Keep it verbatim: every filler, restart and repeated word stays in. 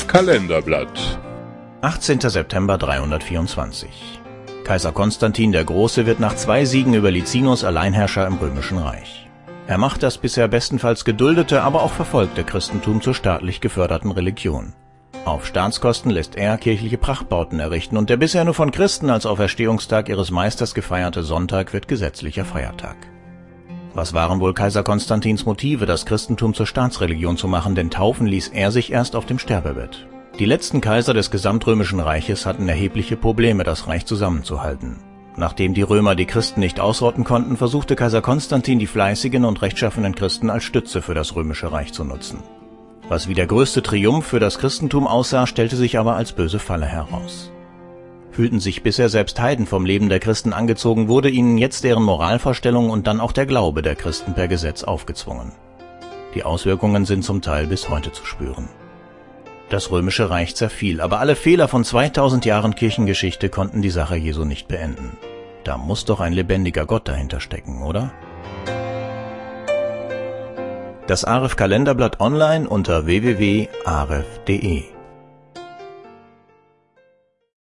Kalenderblatt. achtzehnter September dreihundertvierundzwanzig. Kaiser Konstantin der Große wird nach zwei Siegen über Licinus Alleinherrscher im Römischen Reich. Er macht das bisher bestenfalls geduldete, aber auch verfolgte Christentum zur staatlich geförderten Religion. Auf Staatskosten lässt er kirchliche Prachtbauten errichten und der bisher nur von Christen als Auferstehungstag ihres Meisters gefeierte Sonntag wird gesetzlicher Feiertag. Was waren wohl Kaiser Konstantins Motive, das Christentum zur Staatsreligion zu machen, denn taufen ließ er sich erst auf dem Sterbebett. Die letzten Kaiser des gesamtrömischen Reiches hatten erhebliche Probleme, das Reich zusammenzuhalten. Nachdem die Römer die Christen nicht ausrotten konnten, versuchte Kaiser Konstantin, die fleißigen und rechtschaffenen Christen als Stütze für das Römische Reich zu nutzen. Was wie der größte Triumph für das Christentum aussah, stellte sich aber als böse Falle heraus. Fühlten sich bisher selbst Heiden vom Leben der Christen angezogen, wurde ihnen jetzt deren Moralvorstellung und dann auch der Glaube der Christen per Gesetz aufgezwungen. Die Auswirkungen sind zum Teil bis heute zu spüren. Das Römische Reich zerfiel, aber alle Fehler von zweitausend Jahren Kirchengeschichte konnten die Sache Jesu nicht beenden. Da muss doch ein lebendiger Gott dahinter stecken, oder? Das Aref Kalenderblatt online unter w w w punkt aref punkt de